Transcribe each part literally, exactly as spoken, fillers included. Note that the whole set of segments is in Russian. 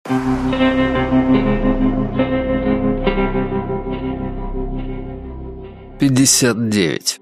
пятьдесят девять.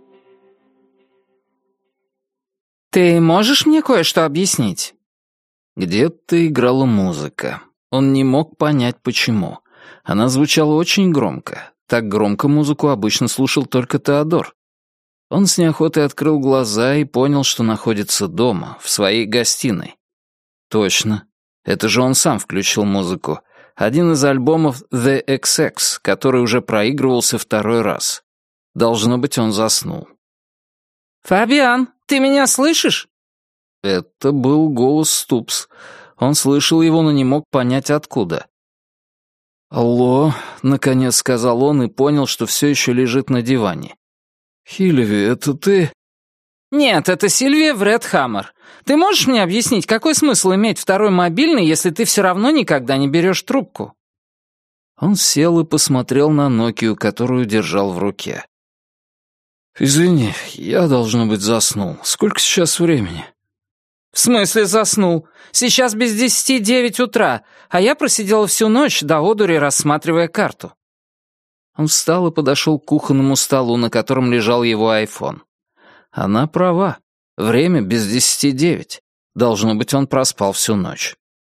«Ты можешь мне кое-что объяснить?» Где-то играла музыка. Он не мог понять, почему. Она звучала очень громко. Так громко музыку обычно слушал только Теодор. Он с неохотой открыл глаза и понял, что находится дома, в своей гостиной. Точно. Это же он сам включил музыку. Один из альбомов The икс икс, который уже проигрывался второй раз. Должно быть, он заснул. «Фабиан, ты меня слышишь?» Это был голос Ступс. Он слышал его, но не мог понять, откуда. «Алло», — наконец сказал он и понял, что все еще лежит на диване. «Хилеви, это ты?» «Нет, это Сильвия Вредхаммер. Ты можешь мне объяснить, какой смысл иметь второй мобильный, если ты все равно никогда не берешь трубку?» Он сел и посмотрел на Нокию, которую держал в руке. «Извини, я, должно быть, заснул. Сколько сейчас времени?» «В смысле заснул? Сейчас без десяти девять утра, а я просидела всю ночь до одури, рассматривая карту». Он встал и подошел к кухонному столу, на котором лежал его айфон. Она права. Время без десяти девять. Должно быть, он проспал всю ночь.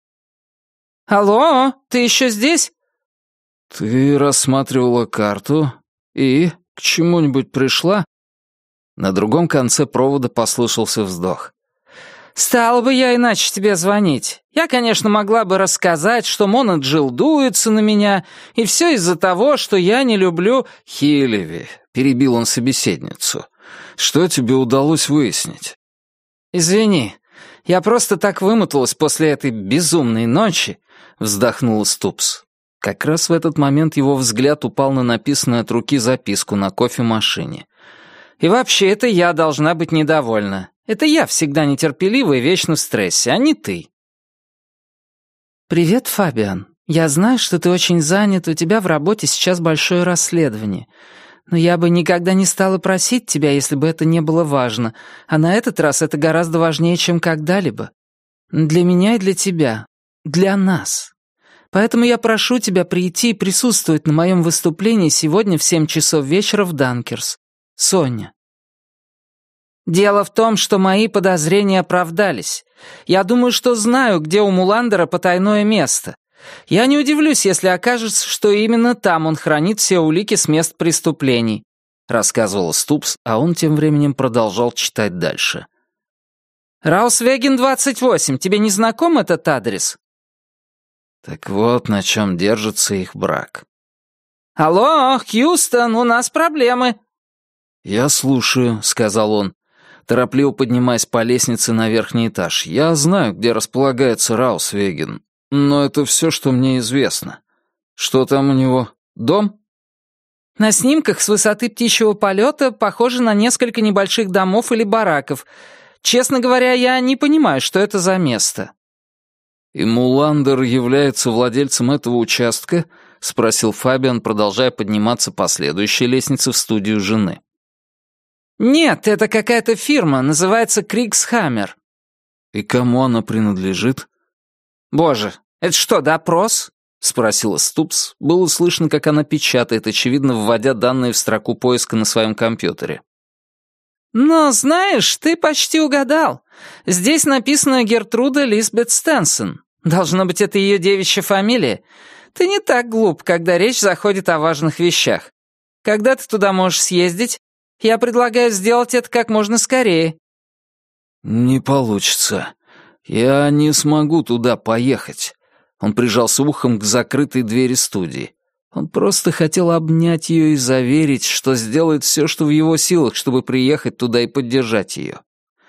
«Алло, ты еще здесь?» «Ты рассматривала карту и к чему-нибудь пришла?» На другом конце провода послышался вздох. «Стала бы я иначе тебе звонить. Я, конечно, могла бы рассказать, что Мона Джилл дуется на меня, и все из-за того, что я не люблю...» «Хилеви», — перебил он собеседницу, — «что тебе удалось выяснить?» «Извини, я просто так вымоталась после этой безумной ночи», — вздохнула Ступс. Как раз в этот момент его взгляд упал на написанную от руки записку на кофемашине. «И вообще, это я должна быть недовольна. Это я всегда нетерпелива и вечно в стрессе, а не ты». «Привет, Фабиан. Я знаю, что ты очень занят, у тебя в работе сейчас большое расследование. Но я бы никогда не стала просить тебя, если бы это не было важно. А на этот раз это гораздо важнее, чем когда-либо. Для меня и для тебя. Для нас. Поэтому я прошу тебя прийти и присутствовать на моем выступлении сегодня в семь часов вечера в Данкерс. Соня». «Дело в том, что мои подозрения оправдались. Я думаю, что знаю, где у Муландера потайное место. Я не удивлюсь, если окажется, что именно там он хранит все улики с мест преступлений», — рассказывала Ступс, а он тем временем продолжал читать дальше. «Раусвеген двадцать восемь, тебе не знаком этот адрес?» Так вот, на чем держится их брак. «Алло, Хьюстон, у нас проблемы». «Я слушаю», — сказал он, торопливо поднимаясь по лестнице на верхний этаж. «Я знаю, где располагается Раусвеген, но это все, что мне известно. Что там у него? Дом?» «На снимках с высоты птичьего полета похоже на несколько небольших домов или бараков. Честно говоря, я не понимаю, что это за место». «И Муландер является владельцем этого участка?» — спросил Фабиан, продолжая подниматься по следующей лестнице в студию жены. «Нет, это какая-то фирма, называется Криксхаммер». «И кому она принадлежит?» «Боже, это что, допрос?» — спросила Ступс. Было слышно, как она печатает, очевидно, вводя данные в строку поиска на своем компьютере. «Но, знаешь, ты почти угадал. Здесь написано Гертруда Лисбет Стенсон. Должно быть, это ее девичья фамилия. Ты не так глуп, когда речь заходит о важных вещах. Когда ты туда можешь съездить? Я предлагаю сделать это как можно скорее». «Не получится. Я не смогу туда поехать». Он прижался ухом к закрытой двери студии. Он просто хотел обнять ее и заверить, что сделает все, что в его силах, чтобы приехать туда и поддержать ее.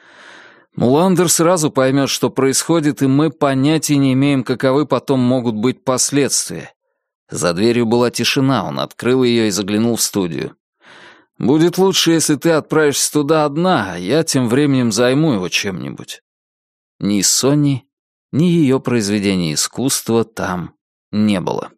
Муландер сразу поймет, что происходит, и мы понятия не имеем, каковы потом могут быть последствия. За дверью была тишина, он открыл ее и заглянул в студию. «Будет лучше, если ты отправишься туда одна, а я тем временем займу его чем-нибудь». Ни Сони, ни ее произведения искусства там не было.